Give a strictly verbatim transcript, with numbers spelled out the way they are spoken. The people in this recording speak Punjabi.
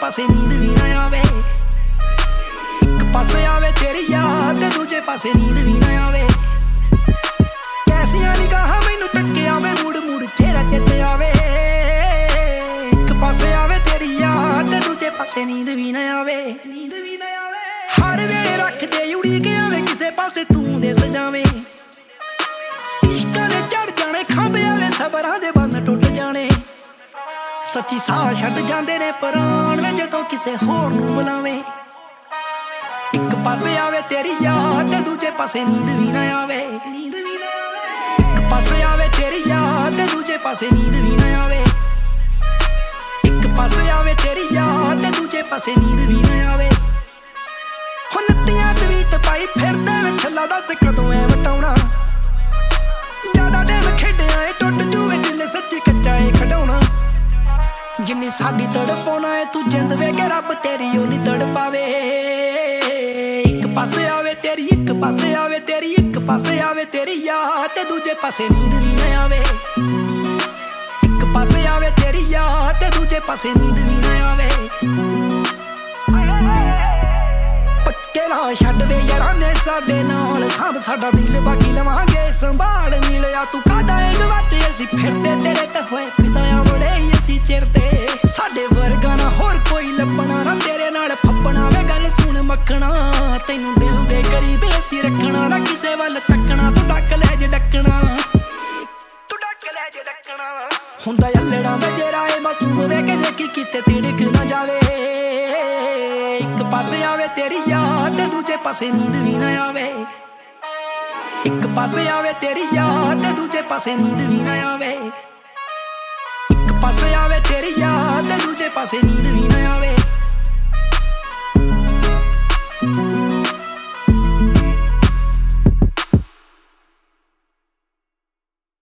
ਪਾਸੇ ਨੀਂਦ ਵੀ ਨਾ ਆਵੇ। ਇੱਕ ਪਾਸੇ ਆਵੇ ਤੇਰੀ ਯਾਦ ਤੇ ਦੂਜੇ ਪਾਸੇ ਨੀਂਦ ਵੀ ਨਾ ਆਵੇ। ਕੈਸੀਆਂ ਨਿਗਾਹਾਂ ਮੈਨੂੰ ਤੱਕਿਆ ਵੇ ਮੁੜ ਮੁੜ ਚਿਹਰਾ ਚੇਤੇ ਆਵੇ। ਇੱਕ ਪਾਸੇ ਆਵੇ ਤੇਰੀ ਯਾਦ ਤੇ ਦੂਜੇ ਪਾਸੇ ਨੀਂਦ ਵੀ ਨਾ ਆਵੇ। ਨੀਂਦ ਵੀ ਨਾ ਆਵੇ। ਹਰ ਵੇਲੇ ਰੱਖਦੇ ਉਡੀਕ ਆਵੇ ਕਿਸੇ ਪਾਸੇ ਤੂੰ ਦੇ ਸਜਾਵੇਂ। ਇਸ਼ਕਾਂ ਦੇ ਚੜ ਜਾਣੇ ਖੰਭੇ ਵਾਲੇ ਸਬਰਾਂ ਦੇ ਬੰਨ ਟੁੱਟ ਜਾਣੇ। ਸੱਚੀ ਸਾਹ ਛੱਡ ਜਾਂਦੇ ਨੇ ਪ੍ਰਾਣ ਵੇ ਜਦੋਂ ਕਿਸੇ ਹੋਰ ਨੂੰ ਬੁਲਾਵੇਂ। ਇੱਕ ਪਾਸੇ ਆਵੇ ਤੇਰੀ ਯਾਦ ਤੇ ਦੂਜੇ ਪਾਸੇ ਨੀਂਦ ਵੀ ਨਾ ਆਵੇ। ਨੀਂਦ ਵੀ ਨਾ ਆਵੇ। ਇੱਕ ਪਾਸੇ ਆਵੇ ਤੇਰੀ ਯਾਦ ਤੇ ਦੂਜੇ ਪਾਸੇ ਨੀਂਦ ਵੀ ਨਾ ਆਵੇ। ਇੱਕ ਪਾਸੇ ਆਵੇ ਤੇਰੀ ਯਾਦ ਤੇ ਦੂਜੇ ਪਾਸੇ ਨੀਂਦ ਵੀ ਨਾ ਆਵੇ। ਹੁਣ ਨੱਤੀਆਂ ਤਵੀਤ ਪਾਈ ਫਿਰਦੇ ਵੇ ਛੱਲਾ ਦੱਸ ਕਦੋਂ ਐ ਵਟਾਉਣਾ। ਜ਼ਿਆਦਾ ਟਾਈਮ ਖੇਡਿਆ ਏ ਟੁੱਟ ਜੂਵੇ ਦਿਲ ਸੱਚੀ ਕੱਚਾ ਏ ਖਡਾਉਣਾ। ਜਿੰਨੀ ਸਾਡੀ ਤੜਪਾਉਣਾ ਏ ਤੂੰ ਜਿੰਦ ਵੇ ਕੇ ਰੱਬ ਤੇਰੀ ਉਹ ਨੀ ਤੜਪਾਵੇ। ਇੱਕ ਪਾਸੇ ਆਵੇ ਤੇਰੀ ਇੱਕ ਪਾਸੇ ਆਵੇ ਤੇਰੀ ਇੱਕ ਪਾਸੇ ਆਵੇ ਤੇਰੀ ਯਾਦ ਤੇ ਦੂਜੇ ਪਾਸੇ ਨੀਂਦ ਵੀ ਨਾ ਆਵੇ। ਇੱਕ ਪਾਸੇ ਆਵੇ ਤੇਰੀ ਯਾਦ ਤੇ ਦੂਜੇ ਪਾਸੇ ਨੀਂਦ ਵੀ ਨਾ ਆਵੇ। ਪੱਕੇ ਲਾ ਛੱਡ ਵੇ ਯਾਰਾਂ ਨੇ ਸਾਡੇ ਨਾਲ ਸਾਂਭ ਸਾਡਾ ਦਿਲ ਬਾਕੀ ਲਵਾਂਗੇ ਸੰਭਾਲ। ਮਿਲਿਆ ਤੂੰ ਕਾਹਦਾ ਏ ਗਵਾਚੇ ਅਸੀਂ ਫਿਰਦੇ ਤੇਰੇ ਤੇ ਹੋਏ ਪਿਤਾਇਆ ਬੜੇ ਹੀ ਅਸੀਂ ਚਿਰਦੇ। ਸਾਡੇ ਵਰਗਾ ਨਾ ਹੋਰ ਕੋਈ ਲੱਭਣਾ ਨਾ ਤੇਰੇ ਨਾਲ ਫੱਬਣਾ ਵੇ ਗੱਲ ਸੁਣ ਮੱਖਣਾ। ਤੈਨੂੰ ਦਿਲ ਦੇ ਕਰੀਬ ਅਸੀਂ ਰੱਖਣਾ ਨਾ ਕਿਸੇ ਵੱਲ ਤੱਕਣਾ। ਤੂੰ ਡੱਕ ਲੈ ਜੇ ਡੱਕਣਾ ਤੂੰ ਡੱਕ ਲੈ ਜੇ ਡੱਕਣਾ। ਹੁੰਦਾ ਅਲੜਾਂ ਦਾ ਜੇਰਾ ਏ ਮਾਸੂਮ ਵੇ ਕੇ ਦੇਖੀ ਕਿਤੇ ਤਿੜਕ ਨਾ ਜਾਵੇ। ਇੱਕ ਪਾਸੇ ਆਵੇ ਤੇਰੀ ਯਾਦ ਤੇ ਦੂਜੇ ਪਾਸੇ ਨੀਂਦ ਵੀ ਨਾ ਆਵੇ। ਇੱਕ ਪਾਸੇ ਆਵੇ ਤੇਰੀ ਯਾਦ ਤੇ ਦੂਜੇ ਪਾਸੇ ਨੀਂਦ ਵੀ ਨਾ ਆਵੇ। ਇੱਕ ਪਾਸੇ ਆਵੇ ਤੇਰੀ ਯਾਦ ਤੇ ਦੂਜੇ ਪਾਸੇ ਨੀਂਦ ਵੀ ਨਾ ਆਵੇ।